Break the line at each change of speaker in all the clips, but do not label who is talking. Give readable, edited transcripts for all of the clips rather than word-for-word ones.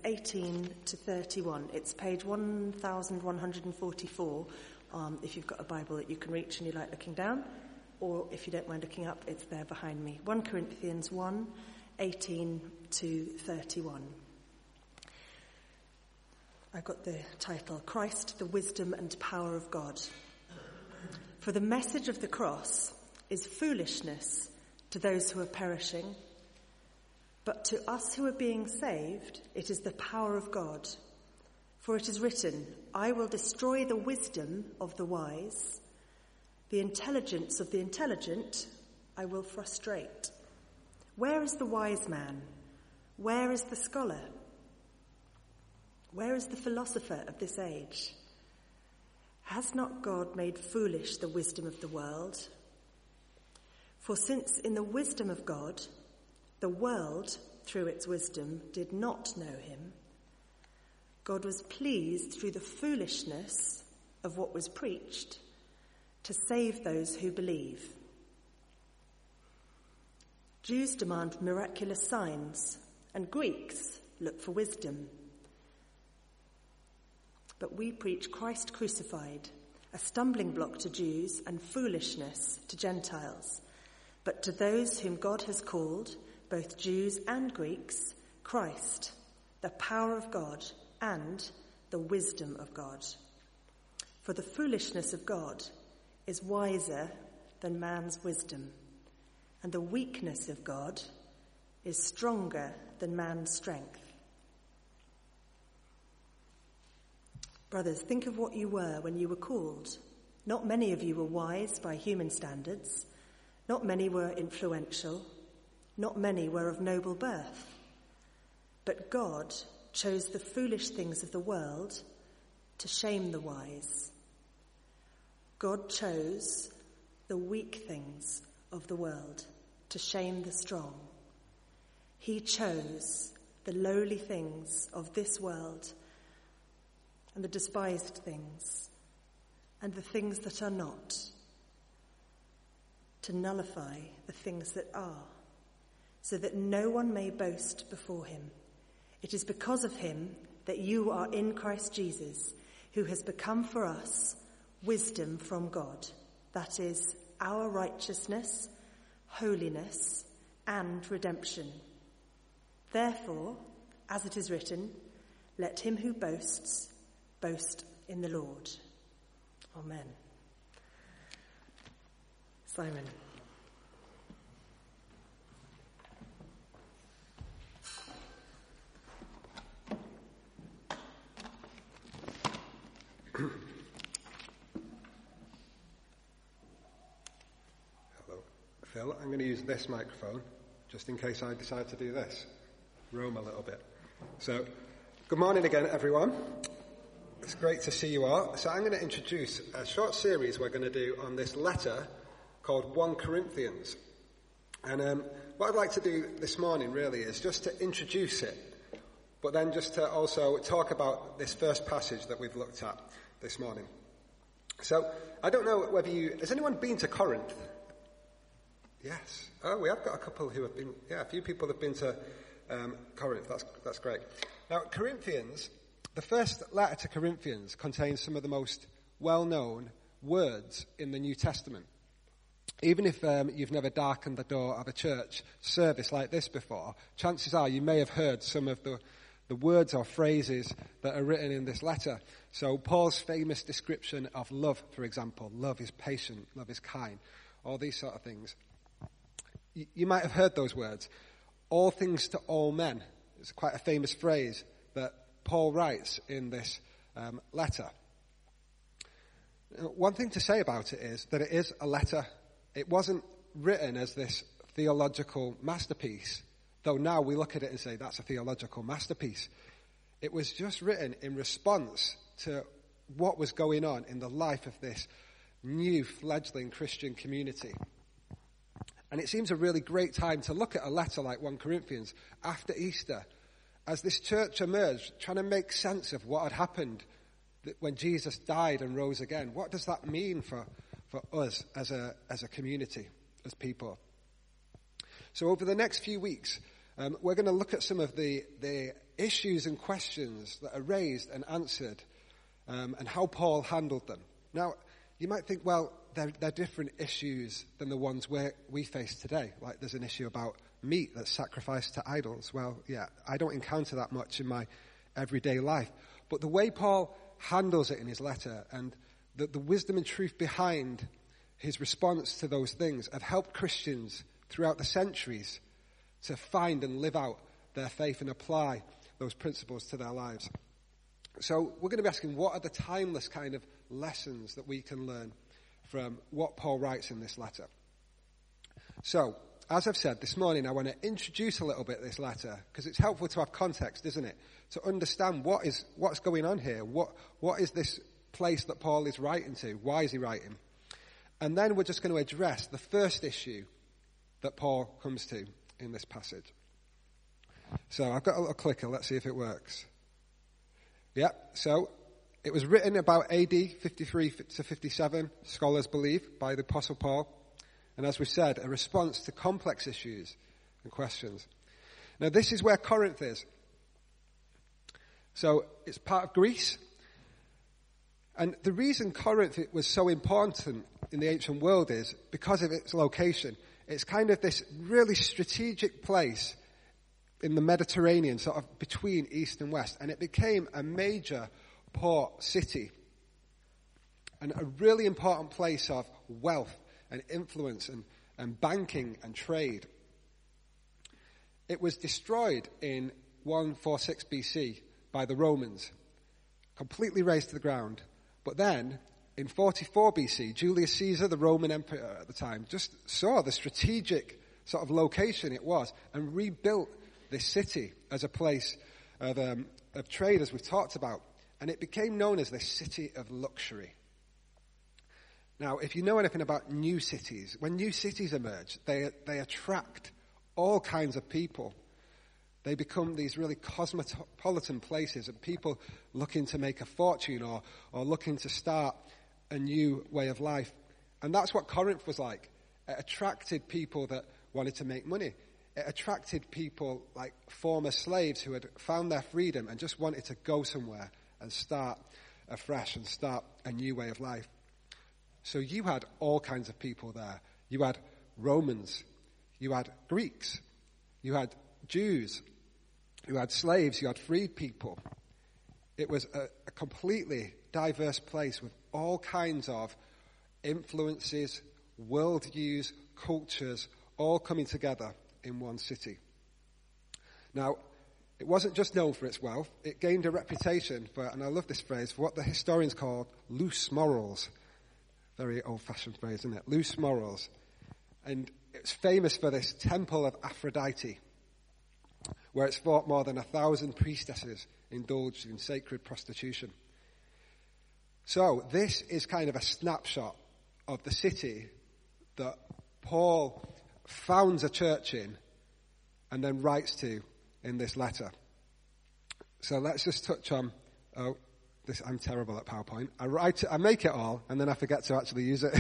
18 to 31. It's page 1144 if you've got a Bible that you can reach and you like looking down, or if you don't mind looking up, it's there behind me. 1 Corinthians 1, 18 to 31. I've got the title, Christ, the Wisdom and Power of God. For the message of the cross is foolishness to those who are perishing, but to us who are being saved, it is the power of God. For it is written, I will destroy the wisdom of the wise, the intelligence of the intelligent I will frustrate. Where is the wise man? Where is the scholar? Where is the philosopher of this age? Has not God made foolish the wisdom of the world? For since in the wisdom of God, the world, through its wisdom, did not know him, God was pleased through the foolishness of what was preached to save those who believe. Jews demand miraculous signs, and Greeks look for wisdom. But we preach Christ crucified, a stumbling block to Jews and foolishness to Gentiles. But to those whom God has called, both Jews and Greeks, Christ, the power of God and the wisdom of God. For the foolishness of God is wiser than man's wisdom, and the weakness of God is stronger than man's strength. Brothers, think of what you were when you were called. Not many of you were wise by human standards. Not many were influential. Not many were of noble birth. But God chose the foolish things of the world to shame the wise. God chose the weak things of the world to shame the strong. He chose the lowly things of this world and the despised things and the things that are not, to nullify the things that are, so that no one may boast before him. It is because of him that you are in Christ Jesus, who has become for us wisdom from God, that is, our righteousness, holiness, and redemption. Therefore, as it is written, let him who boasts boast in the Lord. Amen. Simon.
Hello. Phil, I'm going to use this microphone just in case I decide to do this. Roam a little bit. So, good morning again, everyone. It's great to see you all. So I'm going to introduce a short series we're going to do on this letter called 1 Corinthians. And what I'd like to do this morning really is just to introduce it, but then just to also talk about this first passage that we've looked at this morning. So I don't know whether has anyone been to Corinth? Yes. Oh, we have got a couple who have been, a few people have been to Corinth. That's great. Now, Corinthians, the first letter to Corinthians contains some of the most well-known words in the New Testament. Even if you've never darkened the door of a church service like this before, chances are you may have heard some of the words or phrases that are written in this letter. So Paul's famous description of love, for example, love is patient, love is kind, all these sort of things. You might have heard those words. All things to all men. It's quite a famous phrase that Paul writes in this letter. One thing to say about it is that it is a letter. It wasn't written as this theological masterpiece, though now we look at it and say that's a theological masterpiece. It was just written in response to what was going on in the life of this new fledgling Christian community. And it seems a really great time to look at a letter like 1 Corinthians after Easter, as this church emerged, trying to make sense of what had happened when Jesus died and rose again. What does that mean for us as a community, as people? So over the next few weeks, we're going to look at some of the issues and questions that are raised and answered, and how Paul handled them. Now, you might think, well, they're different issues than the ones we face today. Like there's an issue about meat that's sacrificed to idols. Well, yeah, I don't encounter that much in my everyday life. But the way Paul handles it in his letter and the wisdom and truth behind his response to those things have helped Christians throughout the centuries to find and live out their faith and apply those principles to their lives. So we're going to be asking, what are the timeless kind of lessons that we can learn from what Paul writes in this letter? So, as I've said, this morning I want to introduce a little bit this letter, because it's helpful to have context, isn't it? To understand what's going on here. What is this place that Paul is writing to? Why is he writing? And then we're just going to address the first issue that Paul comes to in this passage. So I've got a little clicker. Let's see if it works. Yeah, so it was written about AD 53 to 57, scholars believe, by the Apostle Paul. And as we said, a response to complex issues and questions. Now this is where Corinth is. So it's part of Greece. And the reason Corinth was so important in the ancient world is because of its location. It's kind of this really strategic place in the Mediterranean, sort of between east and west. And it became a major port city and a really important place of wealth and influence and banking and trade. It was destroyed in 146 BC by the Romans, completely razed to the ground. But then, in 44 BC, Julius Caesar, the Roman emperor at the time, just saw the strategic sort of location it was and rebuilt this city as a place of trade, as we've talked about. And it became known as the city of luxury. Now, if you know anything about new cities, when new cities emerge, they attract all kinds of people. They become these really cosmopolitan places of people looking to make a fortune or looking to start a new way of life. And that's what Corinth was like. It attracted people that wanted to make money. It attracted people like former slaves who had found their freedom and just wanted to go somewhere and start afresh and start a new way of life. So you had all kinds of people there. You had Romans, you had Greeks, you had Jews, you had slaves, you had freed people. It was a completely diverse place with all kinds of influences, worldviews, cultures, all coming together in one city. Now, it wasn't just known for its wealth, it gained a reputation for, and I love this phrase, for what the historians call loose morals. Very old-fashioned phrase, isn't it? Loose morals. And it's famous for this temple of Aphrodite, where it's thought more than 1,000 priestesses indulged in sacred prostitution. So this is kind of a snapshot of the city that Paul founds a church in and then writes to in this letter. So let's just touch on, I'm terrible at PowerPoint. I make it all and then I forget to actually use it.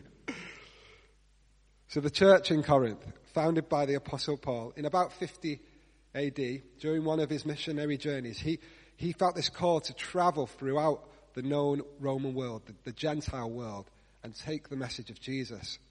So the church in Corinth, founded by the Apostle Paul in about 50 AD, during one of his missionary journeys, he felt this call to travel throughout the known Roman world, the Gentile world, and take the message of Jesus.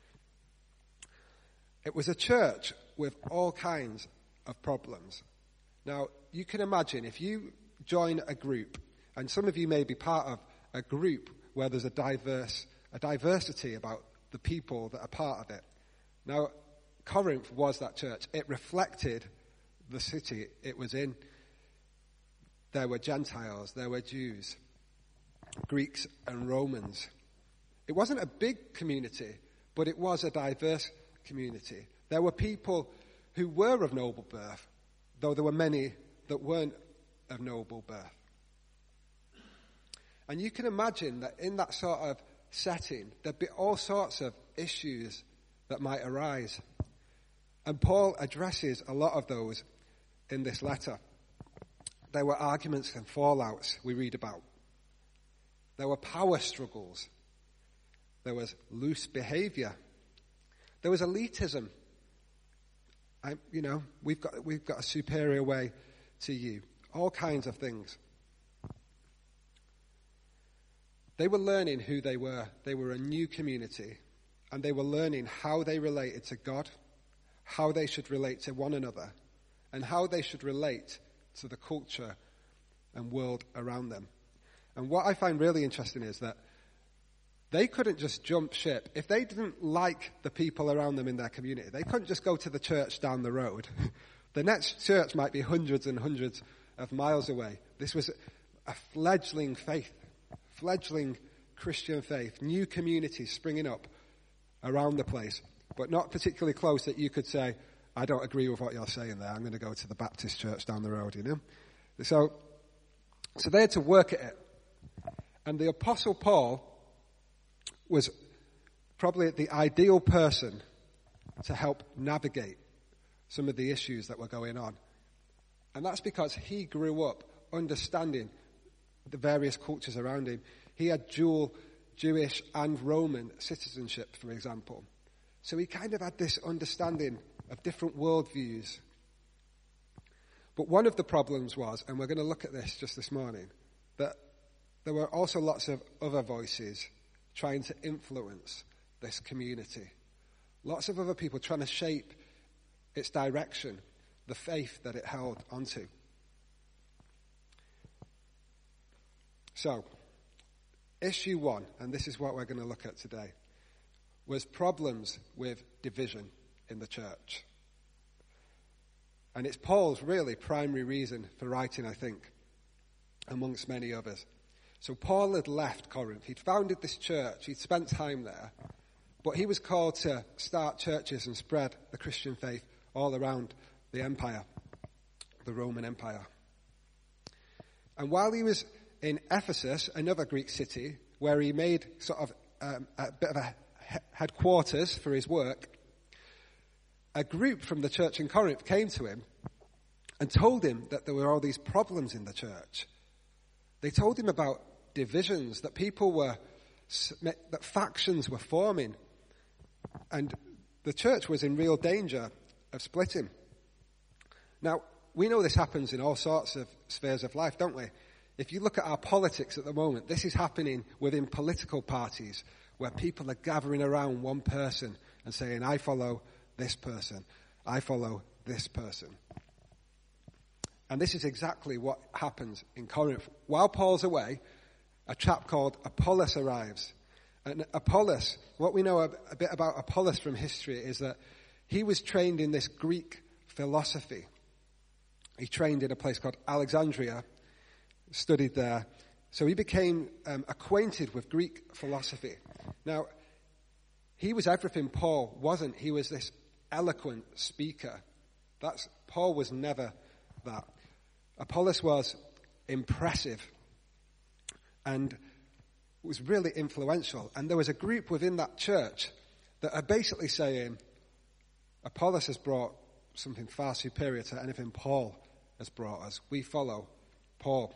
It was a church with all kinds of problems. Now, you can imagine if you join a group, and some of you may be part of a group where there's a diversity about the people that are part of it. Now, Corinth was that church. It reflected the city it was in. There were Gentiles, there were Jews, Greeks and Romans. It wasn't a big community, but it was a diverse community. There were people who were of noble birth, though there were many that weren't of noble birth. And you can imagine that in that sort of setting, there'd be all sorts of issues that might arise. And Paul addresses a lot of those in this letter. There were arguments and fallouts we read about. There were power struggles. There was loose behavior. There was elitism. we've got a superior way to you. All kinds of things. They were learning who they were. They were a new community, and they were learning how they related to God, how they should relate to one another, and how they should relate to the culture and world around them. And what I find really interesting is that they couldn't just jump ship. If they didn't like the people around them in their community, they couldn't just go to the church down the road. The next church might be hundreds and hundreds of miles away. This was a fledgling faith, fledgling Christian faith, new communities springing up around the place, but not particularly close that you could say, I don't agree with what you're saying there. I'm going to go to the Baptist church down the road, So they had to work at it. And the Apostle Paul was probably the ideal person to help navigate some of the issues that were going on. And that's because he grew up understanding the various cultures around him. He had dual Jewish and Roman citizenship, for example. So he kind of had this understanding of different worldviews. But one of the problems was, and we're going to look at this just this morning, that there were also lots of other voices trying to influence this community. Lots of other people trying to shape its direction, the faith that it held onto. So, issue one, and this is what we're going to look at today, was problems with division in the church. And it's Paul's really primary reason for writing, I think, amongst many others. So Paul had left Corinth. He'd founded this church. He'd spent time there. But he was called to start churches and spread the Christian faith all around the empire, the Roman Empire. And while he was in Ephesus, another Greek city, where he made sort of a bit of a headquarters for his work, a group from the church in Corinth came to him and told him that there were all these problems in the church. They told him about divisions, that that factions were forming, and the church was in real danger of splitting. Now, we know this happens in all sorts of spheres of life, don't we? If you look at our politics at the moment, this is happening within political parties, where people are gathering around one person and saying, I follow this person, I follow this person. And this is exactly what happens in Corinth. While Paul's away, a chap called Apollos arrives. And Apollos, what we know a bit about Apollos from history is that he was trained in this Greek philosophy. He trained in a place called Alexandria, studied there. So he became acquainted with Greek philosophy. Now, he was everything Paul wasn't. He was this eloquent speaker. Paul was never that. Apollos was impressive and was really influential. And there was a group within that church that are basically saying, Apollos has brought something far superior to anything Paul has brought us. We follow Paul.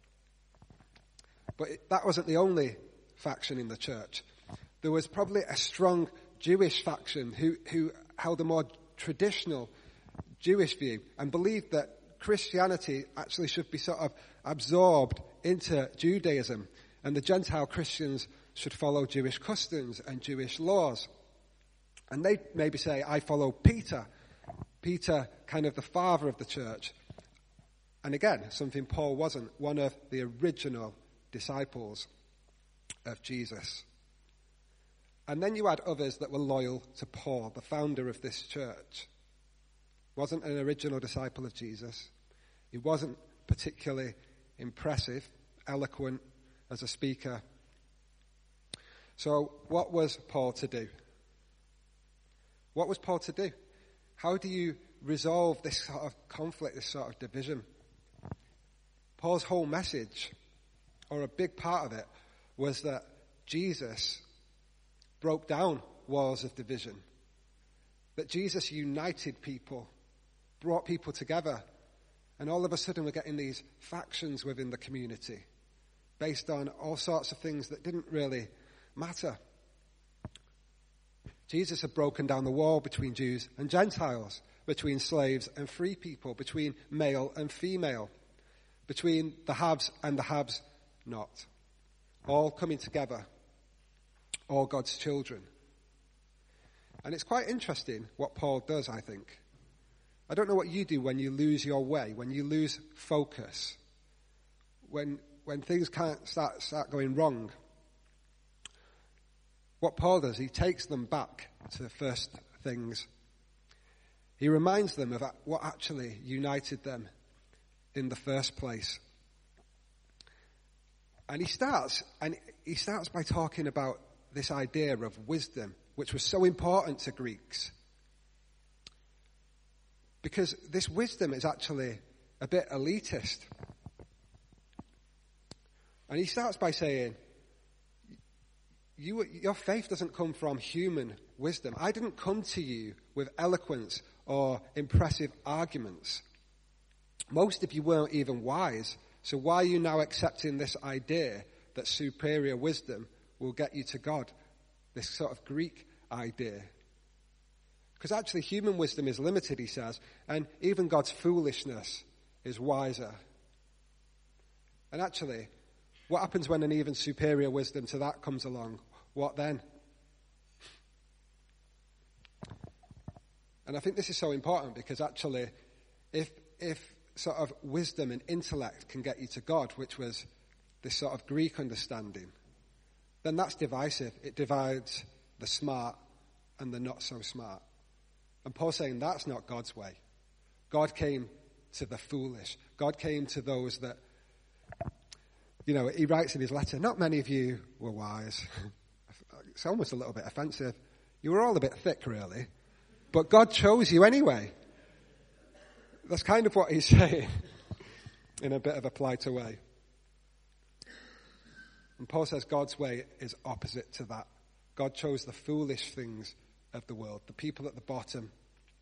But that wasn't the only faction in the church. There was probably a strong Jewish faction who held a more traditional Jewish view and believed that Christianity actually should be sort of absorbed into Judaism, and the Gentile Christians should follow Jewish customs and Jewish laws. And they maybe say, I follow Peter, kind of the father of the church. And again, something Paul wasn't, one of the original disciples of Jesus. And then you had others that were loyal to Paul, the founder of this church. Wasn't an original disciple of Jesus. He wasn't particularly impressive, eloquent as a speaker. So what was Paul to do? What was Paul to do? How do you resolve this sort of conflict, this sort of division? Paul's whole message, or a big part of it, was that Jesus broke down walls of division. That Jesus united people, brought people together, and all of a sudden we're getting these factions within the community based on all sorts of things that didn't really matter. Jesus had broken down the wall between Jews and Gentiles. between slaves and free people, between male and female, between the haves and the haves not. All coming together, all God's children. And it's quite interesting what Paul does, I think. I don't know what you do when you lose your way, when you lose focus, when things can't start going wrong. What Paul does, he takes them back to the first things. He reminds them of what actually united them in the first place. And he starts by talking about this idea of wisdom, which was so important to Greeks. Because this wisdom is actually a bit elitist. And he starts by saying, your faith doesn't come from human wisdom. I didn't come to you with eloquence or impressive arguments. Most of you weren't even wise. So why are you now accepting this idea that superior wisdom will get you to God? This sort of Greek idea. Because actually human wisdom is limited, he says, and even God's foolishness is wiser. And actually, what happens when an even superior wisdom to that comes along? What then? And I think this is so important because actually, if sort of wisdom and intellect can get you to God, which was this sort of Greek understanding, then that's divisive. It divides the smart and the not so smart. And Paul's saying that's not God's way. God came to the foolish. God came to those that, he writes in his letter, not many of you were wise. It's almost a little bit offensive. You were all a bit thick, really. But God chose you anyway. That's kind of what he's saying in a bit of a politer way. And Paul says God's way is opposite to that. God chose the foolish things of the world, the people at the bottom,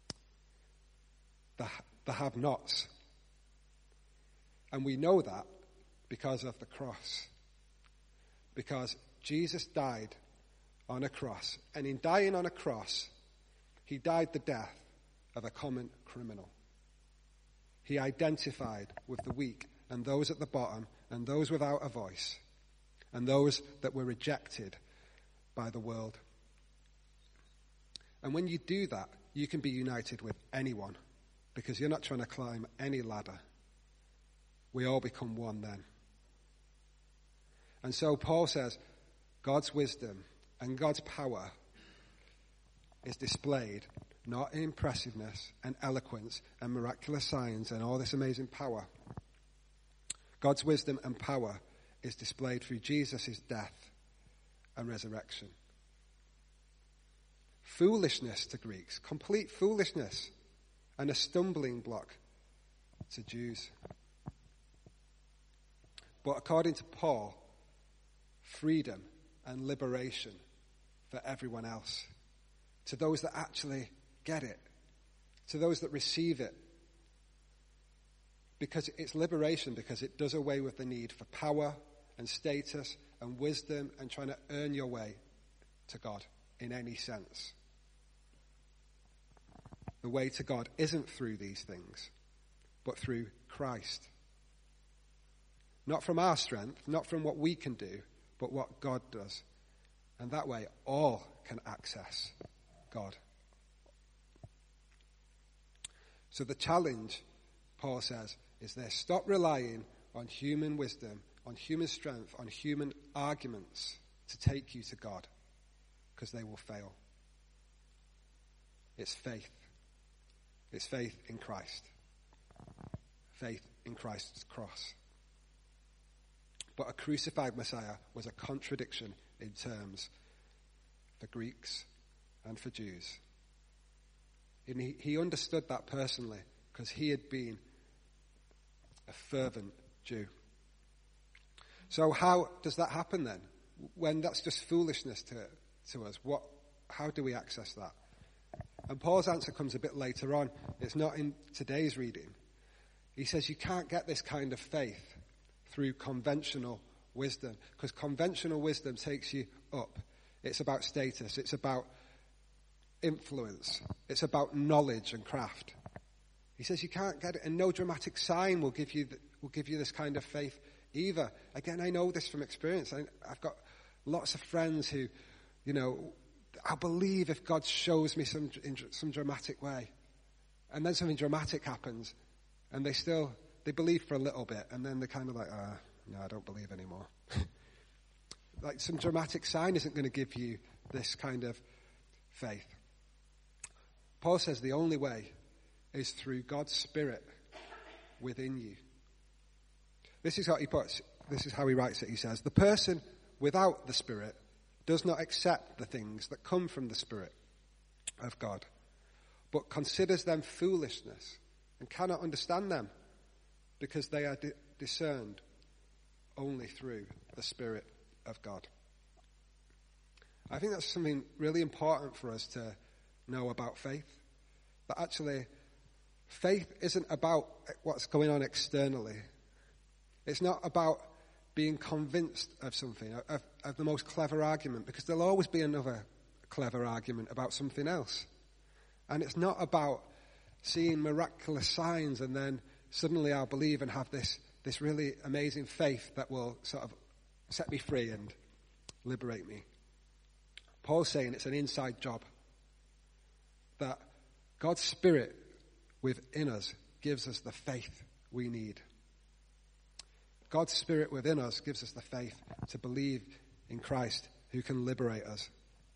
the have-nots. And we know that because of the cross. Because Jesus died on a cross. And in dying on a cross, he died the death of a common criminal. He identified with the weak and those at the bottom and those without a voice and those that were rejected by the world. And when you do that, you can be united with anyone because you're not trying to climb any ladder. We all become one then. And so Paul says God's wisdom and God's power is displayed not in impressiveness and eloquence and miraculous signs and all this amazing power. God's wisdom and power is displayed through Jesus' death and resurrection. Foolishness to Greeks, complete foolishness, and a stumbling block to Jews. But according to Paul, freedom and liberation for everyone else. To those that actually get it. To those that receive it. Because it's liberation, because it does away with the need for power and status and wisdom and trying to earn your way to God in any sense. The way to God isn't through these things, but through Christ. Not from our strength, not from what we can do, but what God does. And that way, all can access God. So the challenge, Paul says, is this. Stop relying on human wisdom, on human strength, on human arguments to take you to God, because they will fail. It's faith. It's faith in Christ. Faith in Christ's cross. But a crucified Messiah was a contradiction in terms for Greeks and for Jews. And he understood that personally because he had been a fervent Jew. So how does that happen then? When that's just foolishness to us, how do we access that? And Paul's answer comes a bit later on. It's not in today's reading. He says you can't get this kind of faith through conventional wisdom, because conventional wisdom takes you up. It's about status. It's about influence. It's about knowledge and craft. He says you can't get it, and no dramatic sign will give you this kind of faith either. Again, I know this from experience. I've got lots of friends who, I believe if God shows me in some dramatic way, and then something dramatic happens, and they believe for a little bit, and then they're kind of like, no, I don't believe anymore. Like some dramatic sign isn't going to give you this kind of faith. Paul says the only way is through God's Spirit within you. This is what he puts. This is how he writes it. He says, the person without the Spirit does not accept the things that come from the Spirit of God, but considers them foolishness and cannot understand them because they are discerned only through the Spirit of God. I think that's something really important for us to know about faith. That actually, faith isn't about what's going on externally. It's not about being convinced of something, of the most clever argument, because there'll always be another clever argument about something else. And it's not about seeing miraculous signs and then suddenly I'll believe and have this really amazing faith that will sort of set me free and liberate me. Paul's saying it's an inside job. That God's Spirit within us gives us the faith we need. God's Spirit within us gives us the faith to believe in Christ who can liberate us.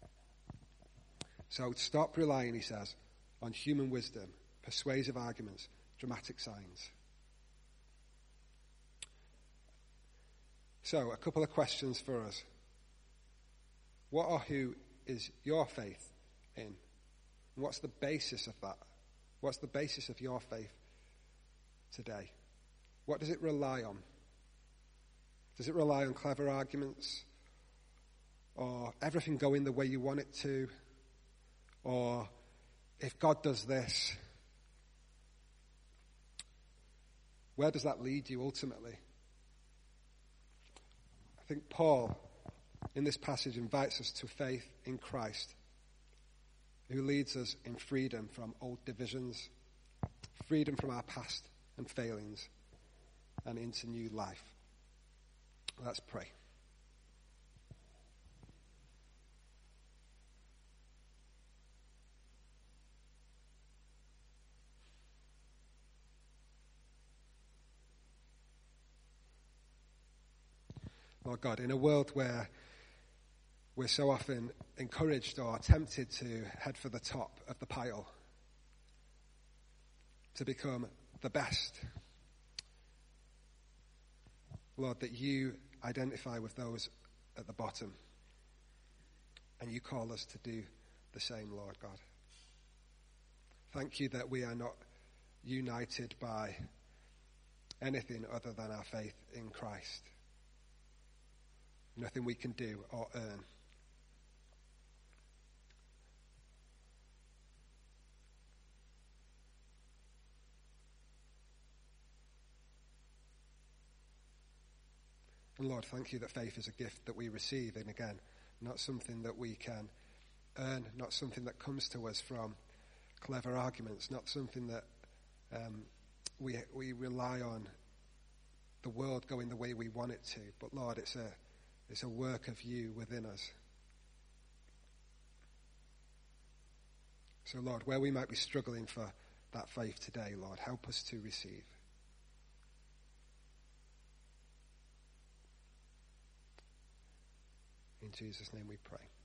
So stop relying, he says, on human wisdom, persuasive arguments, dramatic signs. So, a couple of questions for us. What or who is your faith in? What's the basis of that? What's the basis of your faith today? What does it rely on? Does it rely on clever arguments? Or everything going the way you want it to? Or if God does this, where does that lead you ultimately? I think Paul, in this passage, invites us to faith in Christ, who leads us in freedom from old divisions, freedom from our past and failings, and into new life. Let's pray. Lord God, in a world where we're so often encouraged or tempted to head for the top of the pile, to become the best, Lord, that you identify with those at the bottom, and you call us to do the same, Lord God. Thank you that we are not united by anything other than our faith in Christ. Nothing we can do or earn. And Lord, thank you that faith is a gift that we receive, and again, not something that we can earn, not something that comes to us from clever arguments, not something that we rely on the world going the way we want it to. But Lord, it's a work of you within us. So Lord, where we might be struggling for that faith today, Lord, help us to receive. In Jesus' name we pray.